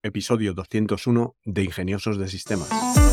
Episodio 201 de Ingeniosos de Sistemas.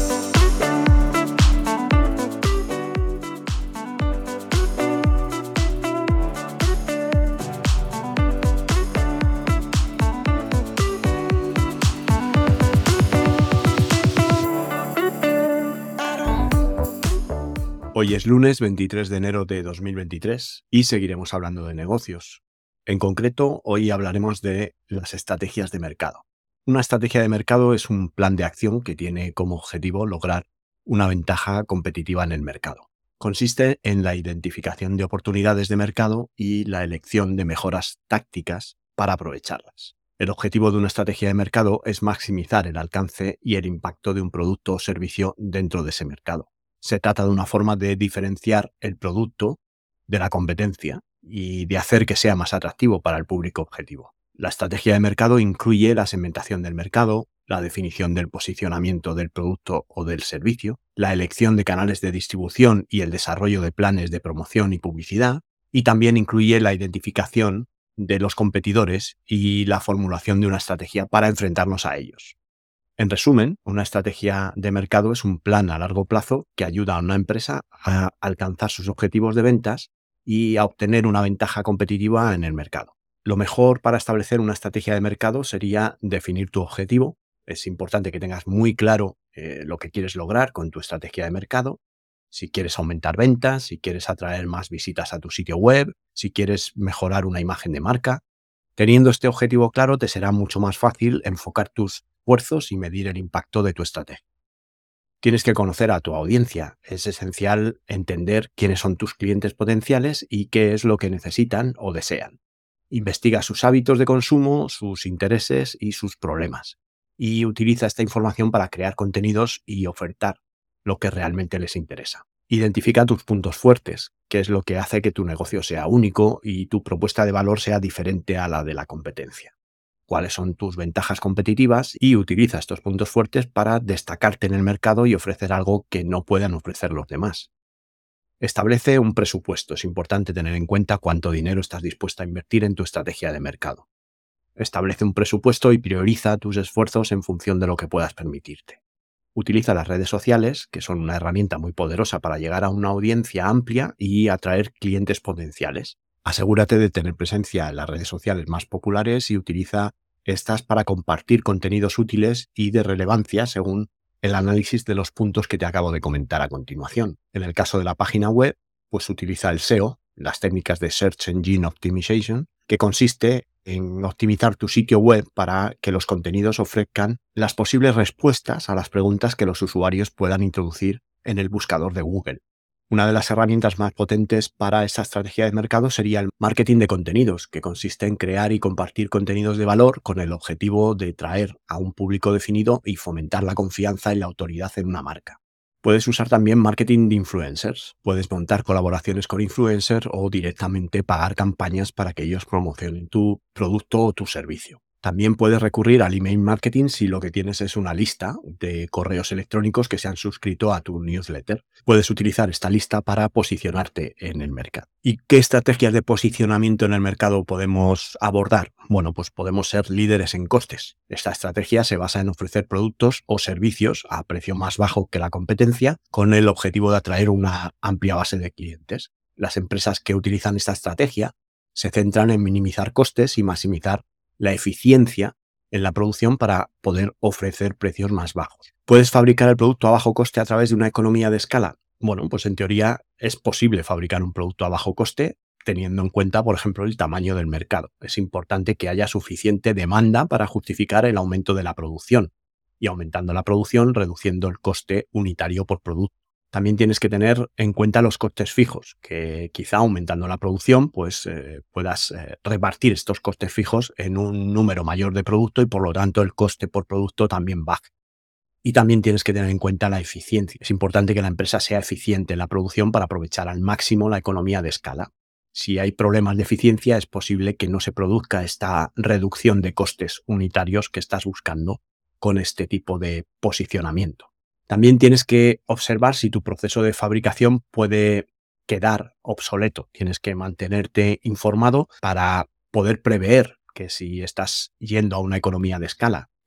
Hoy es lunes 23 de enero de 2023 y seguiremos hablando de negocios. En concreto, hoy hablaremos de las estrategias de mercado. Una estrategia de mercado es un plan de acción que tiene como objetivo lograr una ventaja competitiva en el mercado. Consiste en la identificación de oportunidades de mercado y la elección de mejoras tácticas para aprovecharlas. El objetivo de una estrategia de mercado es maximizar el alcance y el impacto de un producto o servicio dentro de ese mercado. Se trata de una forma de diferenciar el producto de la competencia y de hacer que sea más atractivo para el público objetivo. La estrategia de mercado incluye la segmentación del mercado, la definición del posicionamiento del producto o del servicio, la elección de canales de distribución y el desarrollo de planes de promoción y publicidad, y también incluye la identificación de los competidores y la formulación de una estrategia para enfrentarnos a ellos. En resumen, una estrategia de mercado es un plan a largo plazo que ayuda a una empresa a alcanzar sus objetivos de ventas y a obtener una ventaja competitiva en el mercado. Lo mejor para establecer una estrategia de mercado sería definir tu objetivo. Es importante que tengas muy claro lo que quieres lograr con tu estrategia de mercado. Si quieres aumentar ventas, si quieres atraer más visitas a tu sitio web, si quieres mejorar una imagen de marca. Teniendo este objetivo claro, te será mucho más fácil enfocar tus esfuerzos y medir el impacto de tu estrategia. Tienes que conocer a tu audiencia. Es esencial entender quiénes son tus clientes potenciales y qué es lo que necesitan o desean. Investiga sus hábitos de consumo, sus intereses y sus problemas. Y utiliza esta información para crear contenidos y ofertar lo que realmente les interesa. Identifica tus puntos fuertes, qué es lo que hace que tu negocio sea único y tu propuesta de valor sea diferente a la de la competencia. Cuáles son tus ventajas competitivas y utiliza estos puntos fuertes para destacarte en el mercado y ofrecer algo que no puedan ofrecer los demás. Establece un presupuesto. Es importante tener en cuenta cuánto dinero estás dispuesto a invertir en tu estrategia de mercado. Establece un presupuesto y prioriza tus esfuerzos en función de lo que puedas permitirte. Utiliza las redes sociales, que son una herramienta muy poderosa para llegar a una audiencia amplia y atraer clientes potenciales. Asegúrate de tener presencia en las redes sociales más populares y utiliza estas para compartir contenidos útiles y de relevancia según el análisis de los puntos que te acabo de comentar a continuación. En el caso de la página web, pues utiliza el SEO, las técnicas de Search Engine Optimization, que consiste en optimizar tu sitio web para que los contenidos ofrezcan las posibles respuestas a las preguntas que los usuarios puedan introducir en el buscador de Google. Una de las herramientas más potentes para esta estrategia de mercado sería el marketing de contenidos, que consiste en crear y compartir contenidos de valor con el objetivo de traer a un público definido y fomentar la confianza y la autoridad en una marca. Puedes usar también marketing de influencers. Puedes montar colaboraciones con influencers o directamente pagar campañas para que ellos promocionen tu producto o tu servicio. También puedes recurrir al email marketing si lo que tienes es una lista de correos electrónicos que se han suscrito a tu newsletter. Puedes utilizar esta lista para posicionarte en el mercado. ¿Y qué estrategias de posicionamiento en el mercado podemos abordar? Bueno, pues podemos ser líderes en costes. Esta estrategia se basa en ofrecer productos o servicios a precio más bajo que la competencia con el objetivo de atraer una amplia base de clientes. Las empresas que utilizan esta estrategia se centran en minimizar costes y maximizar la eficiencia en la producción para poder ofrecer precios más bajos. ¿Puedes fabricar el producto a bajo coste a través de una economía de escala? Bueno, pues en teoría es posible fabricar un producto a bajo coste teniendo en cuenta, por ejemplo, el tamaño del mercado. Es importante que haya suficiente demanda para justificar el aumento de la producción y aumentando la producción, reduciendo el coste unitario por producto. También tienes que tener en cuenta los costes fijos, que quizá aumentando la producción pues puedas repartir estos costes fijos en un número mayor de producto y por lo tanto el coste por producto también baje. Y también tienes que tener en cuenta la eficiencia. Es importante que la empresa sea eficiente en la producción para aprovechar al máximo la economía de escala. Si hay problemas de eficiencia, es posible que no se produzca esta reducción de costes unitarios que estás buscando con este tipo de posicionamiento. También tienes que observar si tu proceso de fabricación puede quedar obsoleto. Tienes que mantenerte informado para poder prever que si estás yendo a una economía de escala,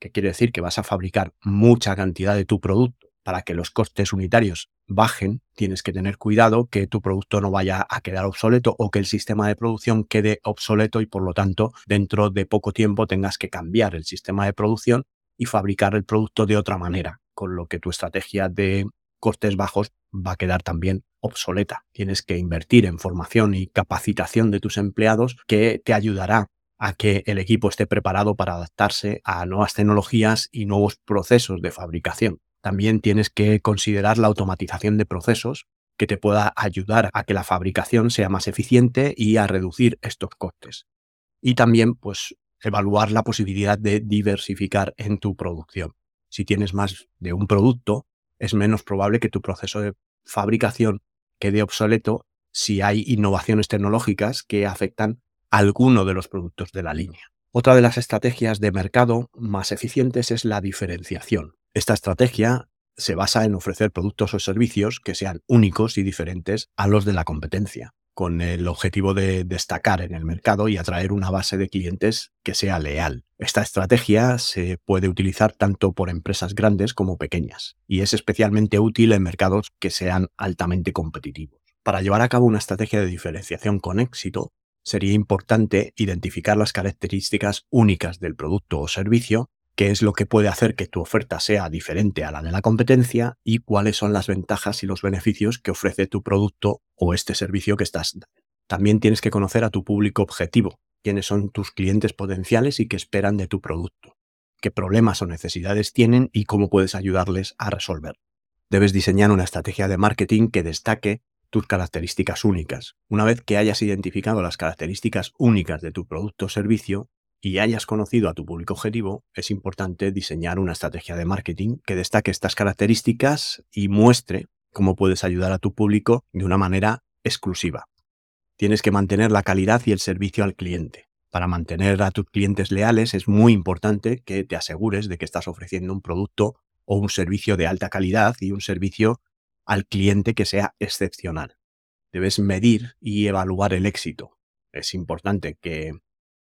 que quiere decir que vas a fabricar mucha cantidad de tu producto para que los costes unitarios bajen, tienes que tener cuidado que tu producto no vaya a quedar obsoleto o que el sistema de producción quede obsoleto y por lo tanto dentro de poco tiempo tengas que cambiar el sistema de producción y fabricar el producto de otra manera, con lo que tu estrategia de costes bajos va a quedar también obsoleta. Tienes que invertir en formación y capacitación de tus empleados que te ayudará a que el equipo esté preparado para adaptarse a nuevas tecnologías y nuevos procesos de fabricación. También tienes que considerar la automatización de procesos que te pueda ayudar a que la fabricación sea más eficiente y a reducir estos costes. Y también, pues, evaluar la posibilidad de diversificar en tu producción. Si tienes más de un producto, es menos probable que tu proceso de fabricación quede obsoleto si hay innovaciones tecnológicas que afectan a alguno de los productos de la línea. Otra de las estrategias de mercado más eficientes es la diferenciación. Esta estrategia se basa en ofrecer productos o servicios que sean únicos y diferentes a los de la competencia, con el objetivo de destacar en el mercado y atraer una base de clientes que sea leal. Esta estrategia se puede utilizar tanto por empresas grandes como pequeñas y es especialmente útil en mercados que sean altamente competitivos. Para llevar a cabo una estrategia de diferenciación con éxito, sería importante identificar las características únicas del producto o servicio, qué es lo que puede hacer que tu oferta sea diferente a la de la competencia y cuáles son las ventajas y los beneficios que ofrece tu producto o este servicio que estás dando. También tienes que conocer a tu público objetivo, quiénes son tus clientes potenciales y qué esperan de tu producto, qué problemas o necesidades tienen y cómo puedes ayudarles a resolver. Debes diseñar una estrategia de marketing que destaque tus características únicas. Una vez que hayas identificado las características únicas de tu producto o servicio, y hayas conocido a tu público objetivo, es importante diseñar una estrategia de marketing que destaque estas características y muestre cómo puedes ayudar a tu público de una manera exclusiva. Tienes que mantener la calidad y el servicio al cliente. Para mantener a tus clientes leales es muy importante que te asegures de que estás ofreciendo un producto o un servicio de alta calidad y un servicio al cliente que sea excepcional. Debes medir y evaluar el éxito. Es importante que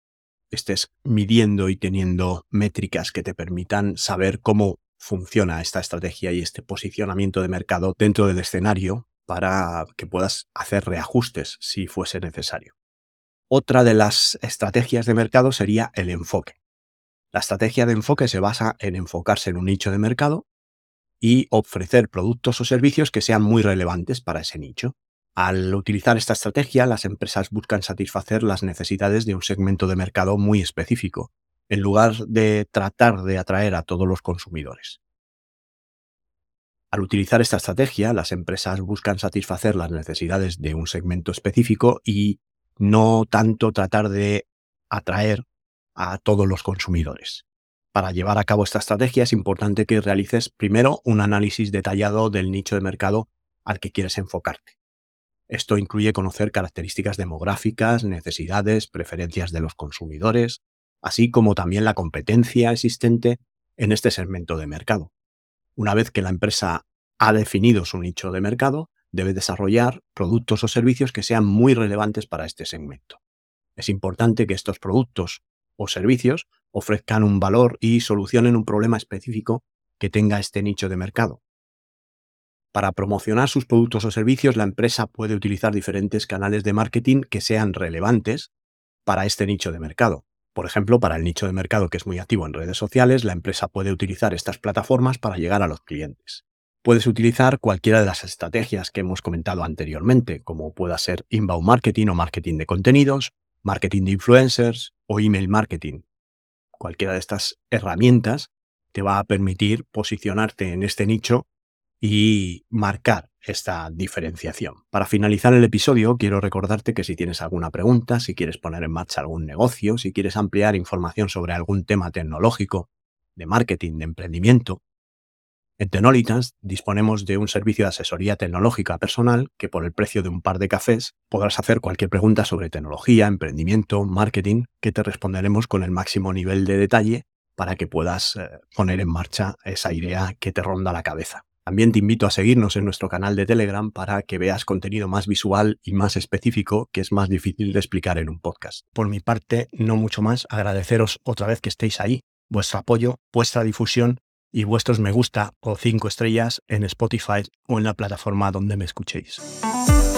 estés midiendo y teniendo métricas que te permitan saber cómo funciona esta estrategia y este posicionamiento de mercado dentro del escenario para que puedas hacer reajustes si fuese necesario. Otra de las estrategias de mercado sería el enfoque. La estrategia de enfoque se basa en enfocarse en un nicho de mercado y ofrecer productos o servicios que sean muy relevantes para ese nicho. Al utilizar esta estrategia, las empresas buscan satisfacer las necesidades de un segmento de mercado muy específico, en lugar de tratar de atraer a todos los consumidores. Al utilizar esta estrategia, las empresas buscan satisfacer las necesidades de un segmento específico y no tanto tratar de atraer a todos los consumidores. Para llevar a cabo esta estrategia es importante que realices primero un análisis detallado del nicho de mercado al que quieres enfocarte. Esto incluye conocer características demográficas, necesidades, preferencias de los consumidores, así como también la competencia existente en este segmento de mercado. Una vez que la empresa ha definido su nicho de mercado, debe desarrollar productos o servicios que sean muy relevantes para este segmento. Es importante que estos productos o servicios ofrezcan un valor y solucionen un problema específico que tenga este nicho de mercado. Para promocionar sus productos o servicios, la empresa puede utilizar diferentes canales de marketing que sean relevantes para este nicho de mercado. Por ejemplo, para el nicho de mercado que es muy activo en redes sociales, la empresa puede utilizar estas plataformas para llegar a los clientes. Puedes utilizar cualquiera de las estrategias que hemos comentado anteriormente, como pueda ser inbound marketing o marketing de contenidos, marketing de influencers o email marketing. Cualquiera de estas herramientas te va a permitir posicionarte en este nicho y marcar esta diferenciación. Para finalizar el episodio, quiero recordarte que si tienes alguna pregunta, si quieres poner en marcha algún negocio, si quieres ampliar información sobre algún tema tecnológico, de marketing, de emprendimiento, en Tenolitas disponemos de un servicio de asesoría tecnológica personal que por el precio de un par de cafés podrás hacer cualquier pregunta sobre tecnología, emprendimiento, marketing, que te responderemos con el máximo nivel de detalle para que puedas poner en marcha esa idea que te ronda la cabeza. También te invito a seguirnos en nuestro canal de Telegram para que veas contenido más visual y más específico que es más difícil de explicar en un podcast. Por mi parte, no mucho más, agradeceros otra vez que estéis ahí vuestro apoyo, vuestra difusión y vuestros me gusta o 5 estrellas en Spotify o en la plataforma donde me escuchéis.